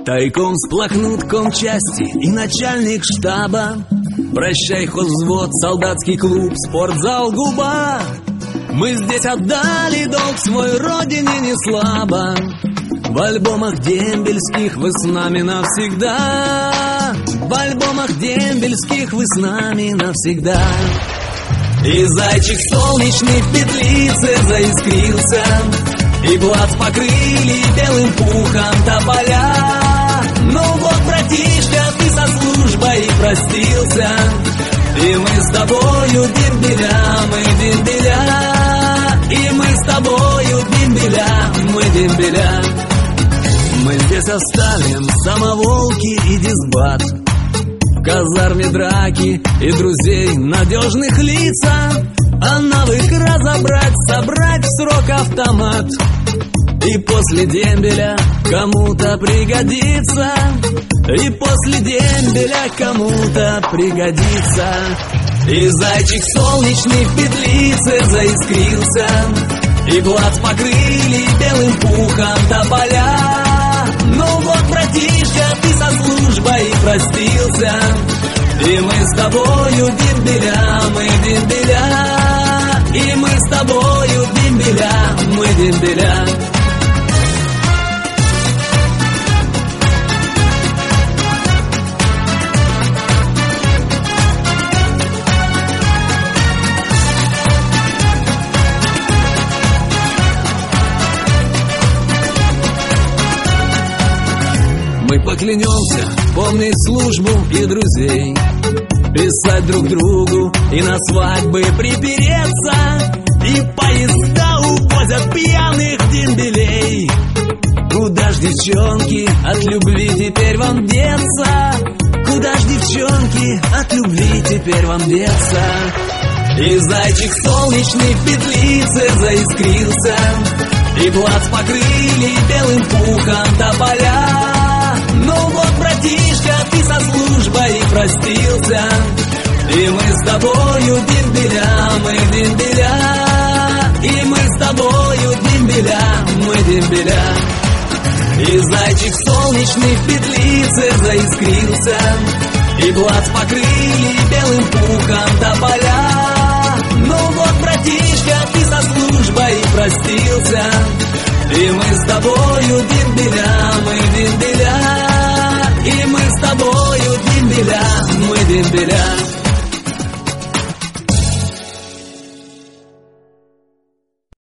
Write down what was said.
Тайком всплакнут комчасти и начальник штаба. Прощай, хозвод, солдатский клуб, спортзал, губа. Мы здесь отдали долг свой родине не слабо. В альбомах дембельских вы с нами навсегда. В альбомах дембельских вы с нами навсегда. И зайчик солнечный в петлице заискрился, и плац покрыли белым пухом тополя. Ну вот, братишка, ты со службой простился, и мы с тобою дембеля, мы дембеля. И мы с тобою дембеля, мы дембеля. Мы здесь оставим самоволки и дисбат, в казарме драки и друзей надежных лица. А навык разобрать, собрать в срок автомат, и после дембеля кому-то пригодится. И после дембеля кому-то пригодится. И зайчик солнечный в петлице заискрился, и плац покрыли белым пухом тополя. Ну вот, братишка, ты со службой простился, и мы с тобою дембеля, мы дембеля. И мы с тобою дембеля, мы дембеля. Мы поклянемся помнить службу и друзей, писать друг другу и на свадьбы припереться. И поезда увозят пьяных дембелей. Куда ж, девчонки, от любви теперь вам деться? Куда ж, девчонки, от любви теперь вам деться? И зайчик солнечный в петлице заискрился, и плац покрыли белым пухом тополя. Ну вот, братишка, ты со службой простился, и мы с тобою дембеля, мы дембеля. И мы с тобою дембеля, мы дембеля. И зайчик солнечный в петлице заискрился, и плац покрыли белым пухом тополя. Ну вот, братишка, ты со службой простился, и мы с тобою дембеля, мы дембеля. И мы с тобою дембеля, мы дембеля.